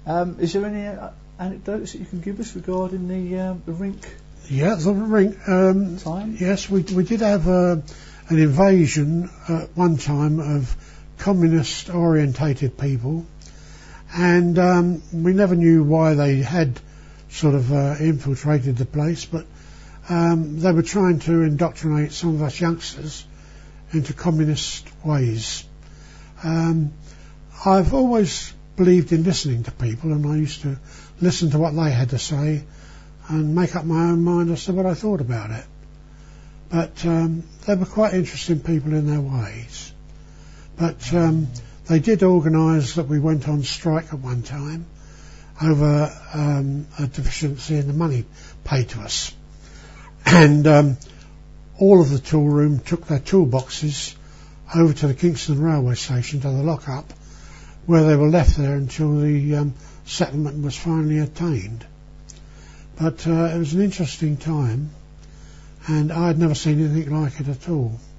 Is there any anecdotes that you can give us regarding the rink? Yeah, the rink. Time? Yes, we did have an invasion at one time of communist-orientated people, and we never knew why they had sort of infiltrated the place, but they were trying to indoctrinate some of us youngsters into communist ways. I've always believed in listening to people, and I used to listen to what they had to say and make up my own mind as to what I thought about it. But they were quite interesting people in their ways. But they did organise that we went on strike at one time over a deficiency in the money paid to us. And all of the tool room took their toolboxes over to the Kingston railway station, to the lock-up, where they were left there until the settlement was finally attained. But it was an interesting time, and I had never seen anything like it at all.